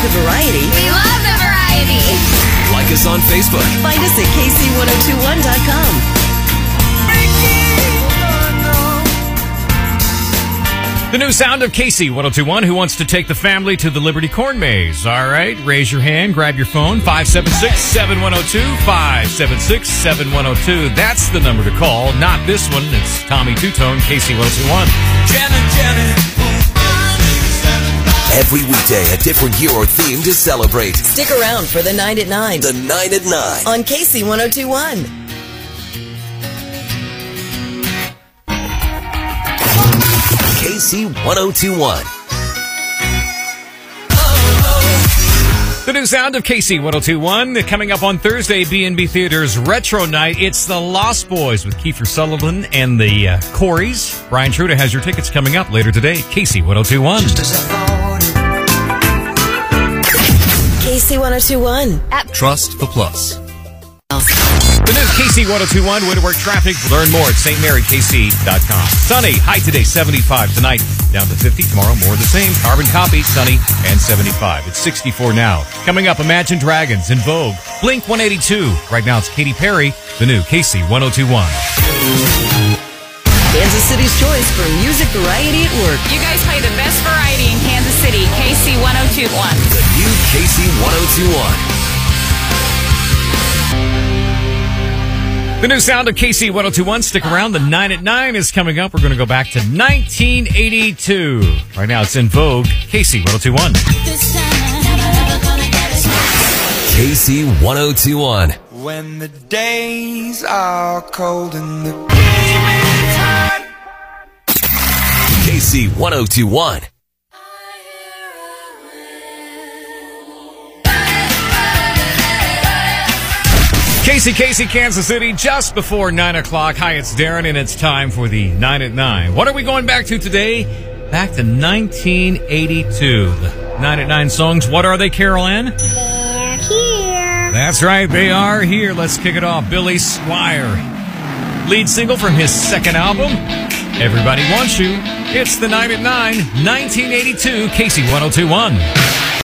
the variety. We love the variety. Like us on Facebook. Find us at KC1021.com. The new sound of KC 1021. Who wants to take the family to the Liberty Corn Maze? All right, raise your hand, grab your phone, 576-7102, 576-7102. That's the number to call, not this one. It's Tommy Two-Tone, KC 1021. Every weekday, a different year or theme to celebrate. Stick around for the 9 at 9. The 9 at 9. On KC 1021. KC 1021. The new sound of KC 1021. Coming up on Thursday, B&B Theater's Retro Night. It's the Lost Boys with Kiefer Sullivan and the Coreys. Brian Truda has your tickets coming up later today. KC 1021. KC 1021. Trust the Plus. The new KC 1021, way to work traffic. Learn more at stmarykc.com. Sunny, high today, 75. Tonight, down to 50. Tomorrow, more of the same. Carbon copy, sunny, and 75. It's 64 now. Coming up, Imagine Dragons, In Vogue, Blink 182. Right now, it's Katy Perry, the new KC 1021. Kansas City's choice for music variety at work. You guys play the best variety in Kansas City. KC 1021. The new KC 1021. The new sound of KC 1021. Stick around. The 9 at 9 is coming up. We're going to go back to 1982. Right now, it's In Vogue, KC 1021. KC 1021. When the days are cold and the pain hard. KC 1021. KC, Kansas City, just before 9 o'clock. Hi, it's Darren, and it's time for the 9 at 9. What are we going back to today? Back to 1982. The 9 at 9 songs, what are they, Carol Ann? They're here. That's right, they are here. Let's kick it off. Billy Squier, lead single from his second album, Everybody Wants You. It's the 9 at 9, 1982, KC 1021.